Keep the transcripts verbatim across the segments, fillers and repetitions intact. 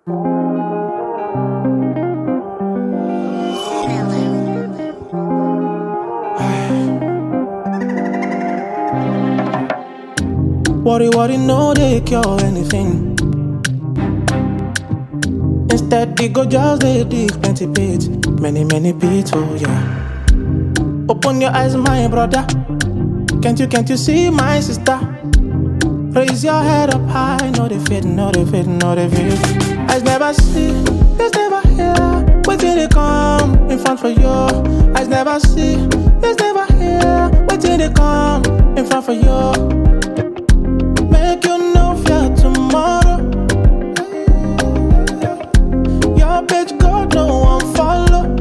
Worry, worry, no, they cure anything. Instead, they go just they dig plenty pits. Many, many pits, oh yeah. Open your eyes, my brother. Can't you, can't you see my sister? Raise your head up high. No, they fit, no, they fit, no, they fit. Eyes never see, eyes never hear. Wait till they come in front for you. Eyes never see, eyes never hear. Wait till they come in front for you. Make you no fear tomorrow. Your page God no one follow.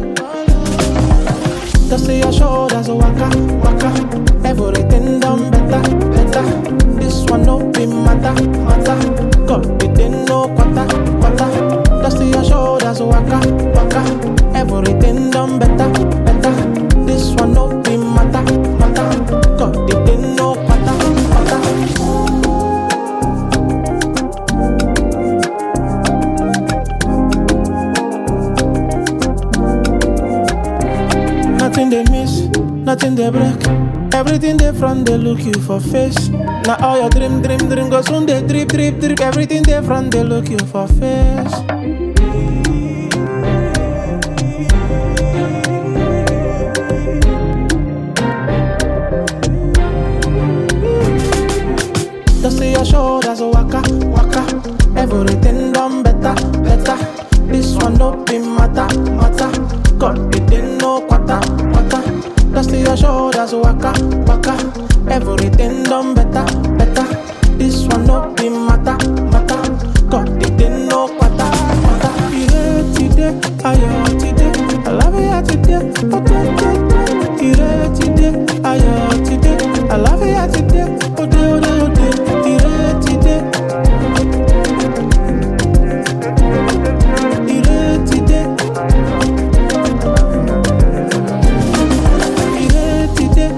Just see your shoulders waka waka. Everything done better better. This one no be matter matter. God it ain't no quarter quarter. Just see your shoulders waka waka. Everything done better better. This one no be matter matter. God it ain't no quarter quarter. Nothing they miss, nothing they break. Everything they front, they look you for face. Now all your dream, dream, dream go soon they drip, drip, drip. Everything they front, they look you for face. Just see your shoulders waka, waka. Everything done better, better. This one no be matter, matter. God it ain't no quarter, quarter. Just see your shoulders waka, waka. Everything done better, better. This one no be matter, matter. God it ain't no quarter, quarter. You hate today, I am today. I love you today, oh today. You hate today, I am today. I love you today, oh day, oh day, oh day. You hate today. You hate today. You hate today.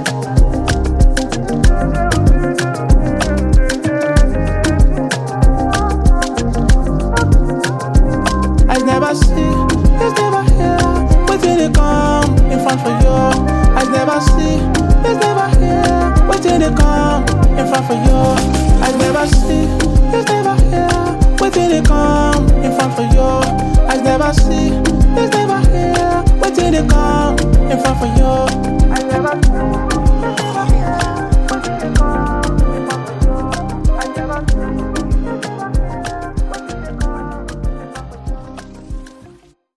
Eyes never see, eyes never hear. Wait till they come in front for you. Eyes never see, eyes never hear. Wait till they come in front for you. Eyes never see, eyes never hear. Wait till they come in front for you. Eyes never see, eyes never hear. Wait till they come in front for you. Eyes never see.